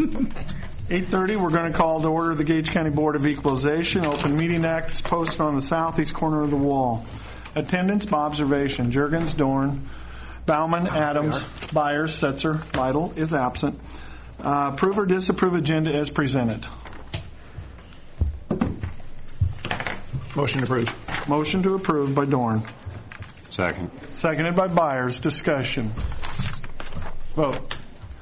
8:30, we're going to call to order the Gage County Board of Equalization. Open Meeting Act is posted on the southeast corner of the wall. Attendance by observation. Juergens, Dorn, Bauman, Adams, Byers, Setzer, Lytle is absent. Approve or disapprove agenda as presented. Motion approved. Motion to approve by Dorn. Second. Seconded by Byers. Discussion. Vote.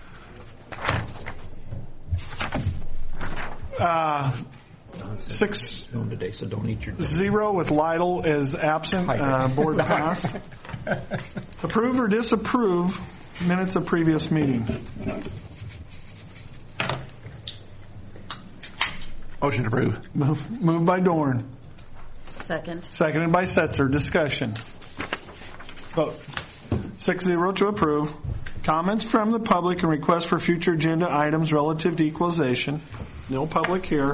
6-0 today, so don't eat your with Lytle is absent. Board passed. Approve or disapprove minutes of previous meeting. Motion approved. Moved by Dorn. Second. Seconded by Setzer. Discussion. Vote. 6-0 to approve. Comments from the public and requests for future agenda items relative to equalization. No public here.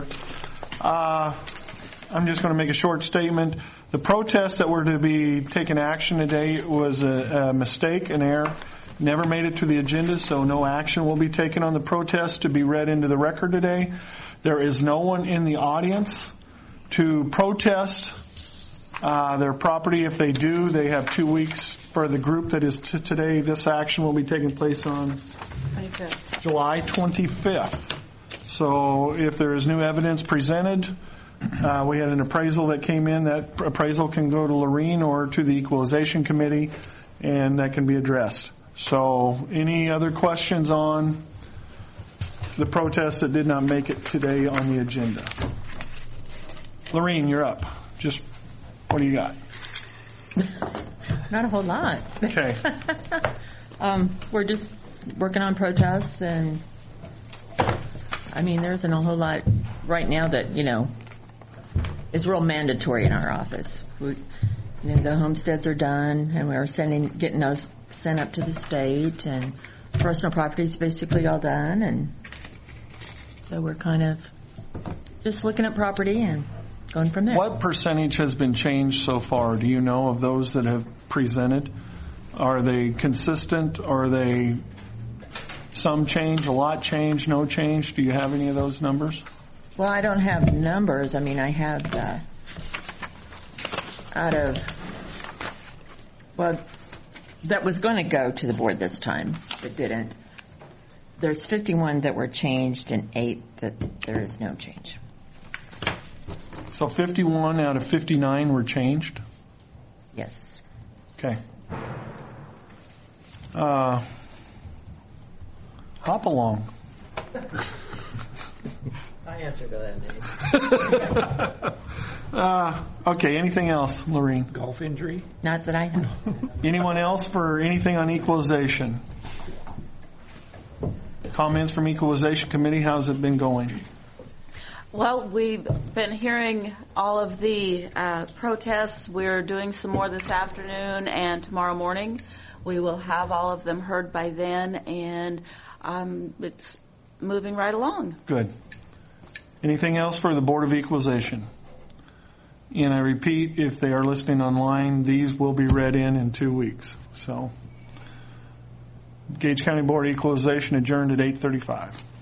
I'm just going to make a short statement. The protest that were to be taking action today was a mistake, an error. Never made it to the agenda, so no action will be taken on the protest to be read into the record today. There is no one in the audience to protest their property. If they do, they have 2 weeks for the group that is today. This action will be taking place on 25th. July 25th. So if there is new evidence presented, we had an appraisal that came in. That appraisal can go to Lorene or to the Equalization Committee, and that can be addressed. So any other questions on the protest that did not make it today on the agenda? Lorene, you're up. Just what do you got? Not a whole lot. Okay. We're just working on protests, and I mean, there isn't a whole lot right now that, is real mandatory in our office. The homesteads are done, and we're getting those sent up to the state, and personal property is basically all done, and so we're kind of just looking at property and going from there. What percentage has been changed so far? Do you know of those that have presented? Are they consistent? Are they some change, a lot change, no change? Do you have any of those numbers? Well, I don't have numbers. I mean, I have that was going to go to the board this time, but didn't. There's 51 that were changed and 8 that there is no change. So 51 out of 59 were changed? Yes. Okay. Hop along. I answered that, maybe. Okay, anything else, Lorene? Golf injury? Not that I know. Anyone else for anything on equalization? Comments from Equalization Committee, how's it been going? Well, we've been hearing all of the protests. We're doing some more this afternoon and tomorrow morning. We will have all of them heard by then, and it's moving right along. Good. Anything else for the Board of Equalization? And I repeat, if they are listening online, these will be read in 2 weeks. So, Gage County Board of Equalization adjourned at 8:35.